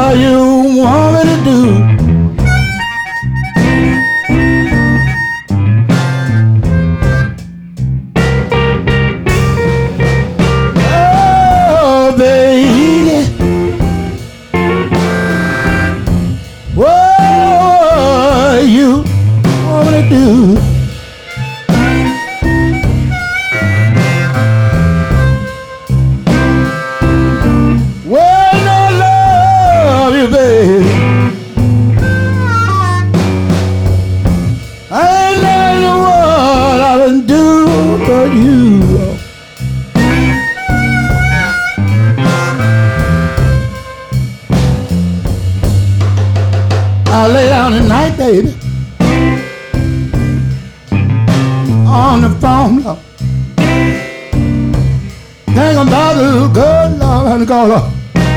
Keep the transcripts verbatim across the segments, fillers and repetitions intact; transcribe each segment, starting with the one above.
you want me to do? Oh, baby, what you want me to do? I lay down at night, baby, on the phone, Lord. Think about the little girl, Lord, and go, Lord.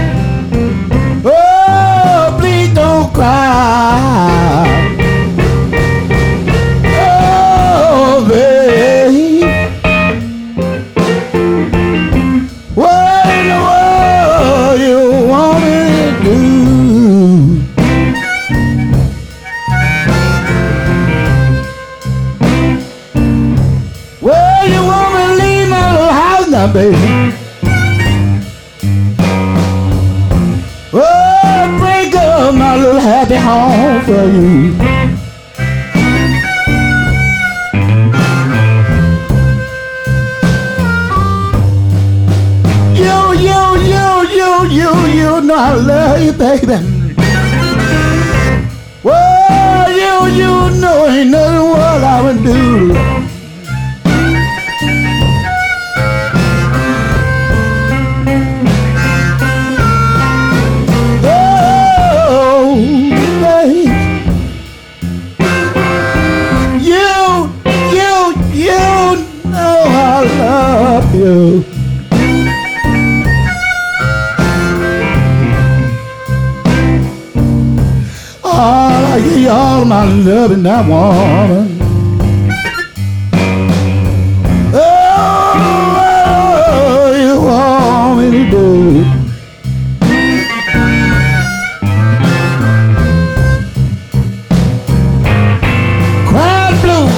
Oh, please don't cry. Oh, baby, what in the world you want me to do? Baby, oh, break up my little happy home for you. You, you, you, you, you, you know I love you, baby. Well, you, you know ain't nothing what I would do. You. Oh, I give you all my love in that woman. Oh, you want me to do? Crying blue.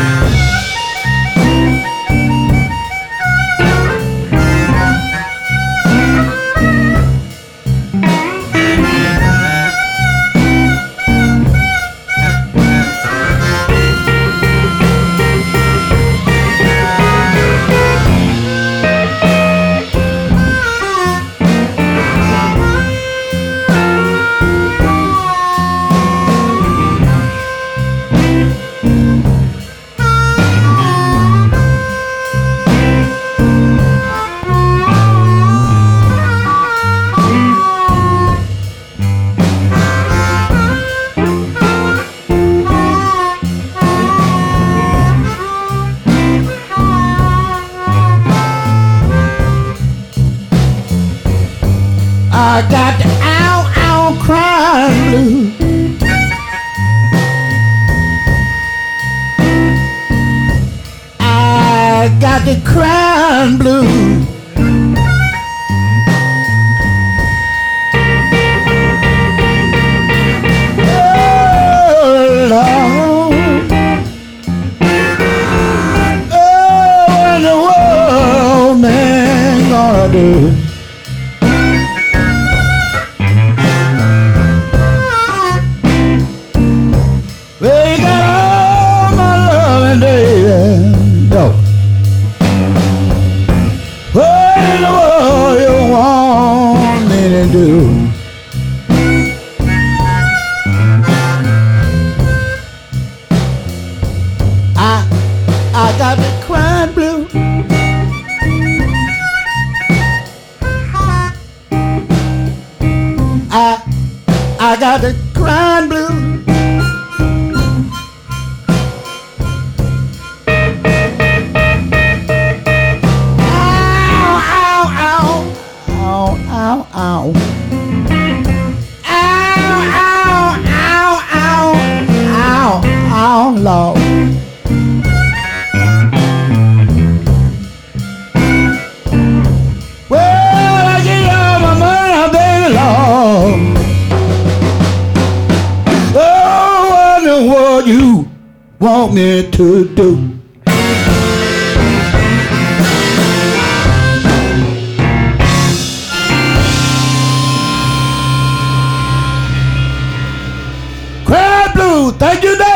I got the ow, ow, crying blue. I got the crying blue. Oh, Lord. Oh, what in the world, man, gonna do? I got the crying blue. I I got the crying blue. Lord. Well, I give you all my money, baby, Lord. want me to do. Crowd Blues, thank you, Dave.